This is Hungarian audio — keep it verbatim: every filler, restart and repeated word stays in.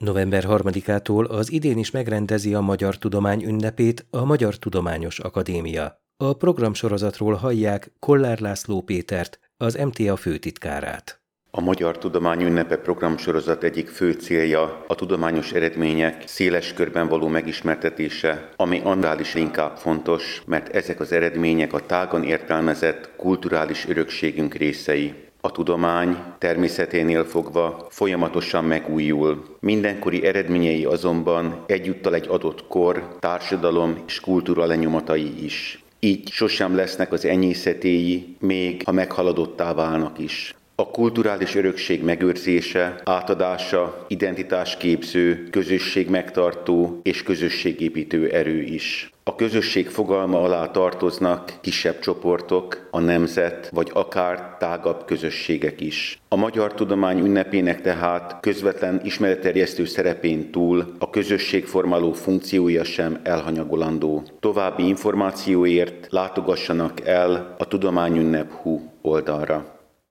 november harmadikától az idén is megrendezi a Magyar Tudomány ünnepét a Magyar Tudományos Akadémia. A programsorozatról hallják Kollár László Pétert, az em té á főtitkárát. A Magyar Tudomány Ünnepe programsorozat egyik fő célja a tudományos eredmények széles körben való megismertetése, ami annál is inkább fontos, mert ezek az eredmények a tágan értelmezett kulturális örökségünk részei. A tudomány természeténél fogva folyamatosan megújul. Mindenkori eredményei azonban egyúttal egy adott kor, társadalom és kultúra lenyomatai is. Így sosem lesznek az enyészetéi, még ha meghaladottá válnak is. A kulturális örökség megőrzése, átadása, identitásképző, közösségmegtartó és közösségépítő erő is. A közösség fogalma alá tartoznak kisebb csoportok, a nemzet vagy akár tágabb közösségek is. A Magyar Tudomány ünnepének tehát közvetlen ismeretterjesztő szerepén túl a közösségformáló funkciója sem elhanyagolandó. További információért látogassanak el a tudományünnep pont hu oldalra.